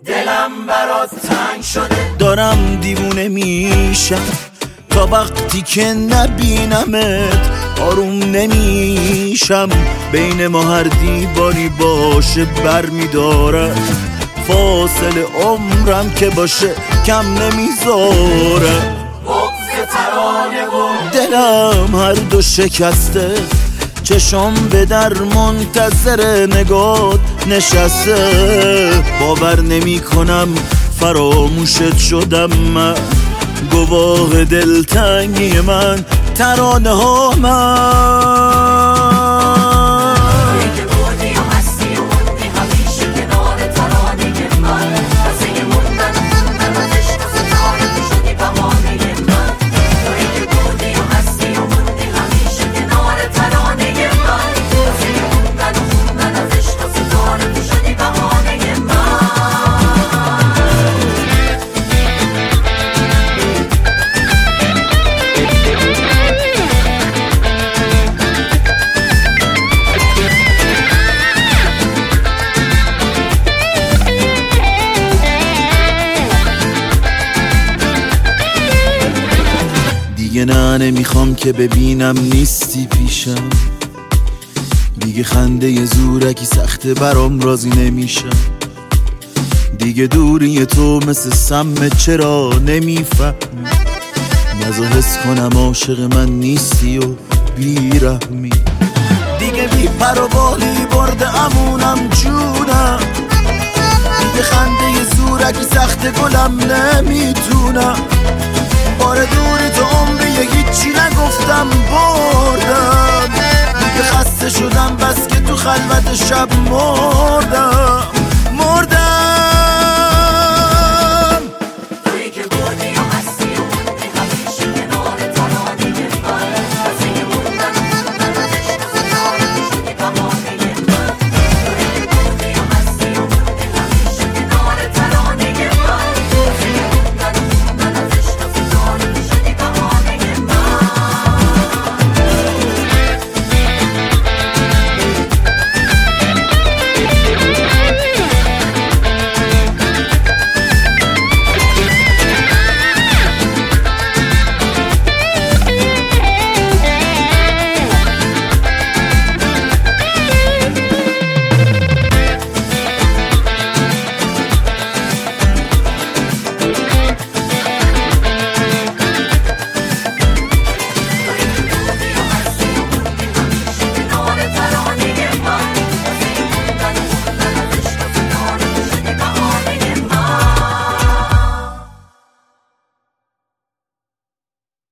دلم برات تنگ شده. دارم دیوونه میشم تا وقتی که نبینمت آروم نمیشم. بین ما هر دیواری باشه بر میدارم، فاصله عمرم که باشه کم نمیذاره. بغض ترانه و دلم هر دو شکسته، چشم به در منتظر نگات نشسته. باور نمی کنم فراموشت شدم من، گواه دلتنگی من ترانه ها من. دیگه نه نمیخوام که ببینم نیستی پیشم، دیگه خنده ی زورکی سخته برام راضی نمیشم. دیگه دوری تو مثل سم چرا نمیفهمی، نزا حس کنم عاشق من نیستی و بیرحمی. دیگه بی پر و بالی برده امونم جونم، دیگه خنده ی زورکی سخته گلم نمیتونم. بار دوری تو عمری هیچی نگفتم بردم، دیگه خسته شدم بس که تو خلوت شب مردم.